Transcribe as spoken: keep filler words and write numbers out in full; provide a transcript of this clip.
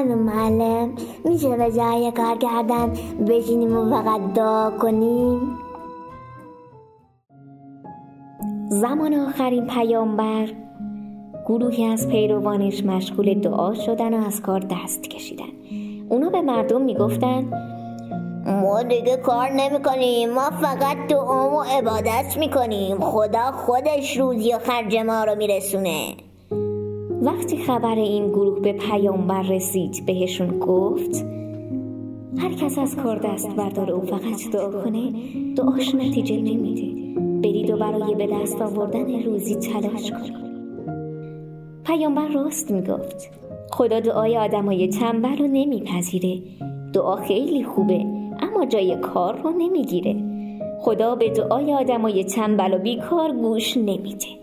خانم معلم میشه به جای کار کردن بشینیم و فقط دعا کنیم؟ زمان آخرین پیامبر گروهی از پیروانش مشغول دعا شدن و از کار دست کشیدن. اونا به مردم میگفتن ما دیگه کار نمی کنیم، ما فقط دعا و عبادت میکنیم، خدا خودش روزی و خرج ما رو میرسونه. وقتی خبر این گروه به پیامبر رسید بهشون گفت هر کس از کار دست برداره و فقط دعا کنه دعاش نتیجه نمیده، برید و برای به دست آوردن روزی تلاش کنید. پیامبر راست میگفت، خدا دعای آدمای تنبل رو نمیپذیره. دعا خیلی خوبه اما جای کار رو نمیگیره. خدا به دعای آدمای تنبل و بیکار گوش نمیده.